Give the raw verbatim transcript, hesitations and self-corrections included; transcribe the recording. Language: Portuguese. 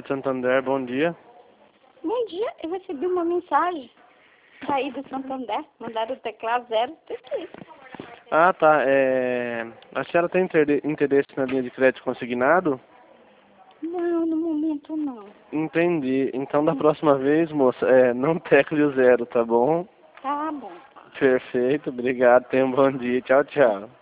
Crédito Santander, bom dia. Bom dia, eu recebi uma mensagem saí do Santander, mandaram o teclado zero, tudo isso. Ah, tá. É... A senhora tem interesse na linha de crédito consignado? Não, no momento não. Entendi. Então, da próxima vez, moça, é, não tecle o zero, tá bom? Tá bom. Perfeito, obrigado. Tenha um bom dia. Tchau, tchau.